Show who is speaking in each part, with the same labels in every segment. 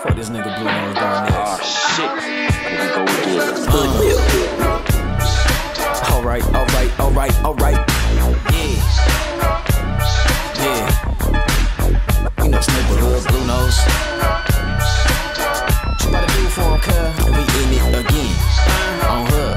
Speaker 1: Fuck this nigga Blue Nose down next.
Speaker 2: Oh shit. Here we go again.
Speaker 1: Alright. Yeah. You know Snipperhood, Blue Nose. What you about to do for him, cuz? And we in it again. On her.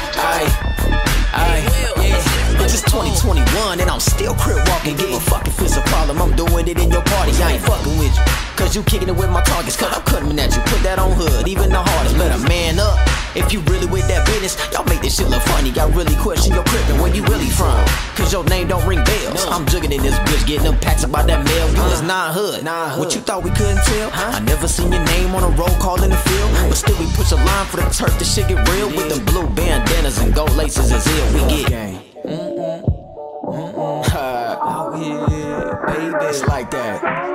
Speaker 1: Yeah. It's just 2021 and I'm still crib walking. Give a fuck if it's a problem. I'm doing it in your party. I ain't fucking with you. Cause you kicking it with my targets. Cause I'm coming at you. Put that on hood. Even the hardest. Better man up. If you really with that business, y'all make this shit look funny. I really question your crib and where you really from. Cause your name don't ring bells. I'm jugging in this bitch, getting them packs about that mail. You was not hood. What you thought we couldn't tell? I never seen your name on a roll call in the field. But still we push a line for the turf. This shit get real. With them blue bandanas and gold laces is ill. We get out here, baby. It's like that.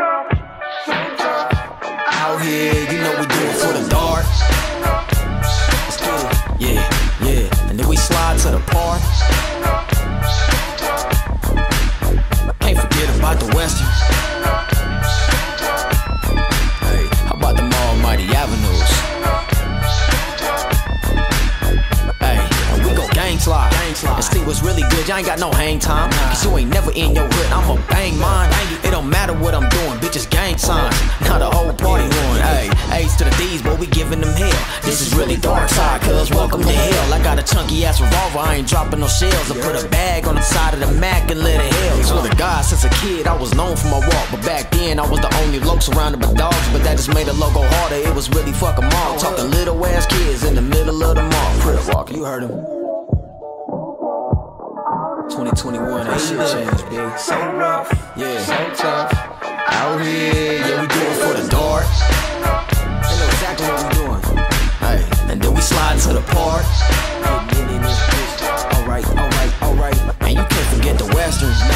Speaker 1: Out here, you know we do it for the dark. Yeah, and then we slide to the park. Can't forget about the Western. Hey, how about them almighty avenues? Hey, and we go gang slide. And see what's really good, y'all ain't got no hang time. Cause you ain't never in your hood, I'ma bang mine. It don't matter what I'm doing, bitches gang signs. Now the whole party ruined. Hey, A's to the D's, boy, we giving them hell. This is really dark side, cuz welcome to hell. I got a chunky ass revolver, I ain't dropping no shells. I put a bag on the side of the Mac and let it hell. Swear to God, since a kid, I was known for my walk. But back then, I was the only loc surrounded by dogs. But that just made the logo harder, it was really fuck 'em all. Talking little ass kids in the middle of the mall. Crip walking, you heard him. 2021, that shit changed, big. So rough, yeah, so tough. Out here, yeah, we do it for the dark. They know exactly what we doing. Hey, and then we slide to the park. Alright. And you can't forget the Westerns.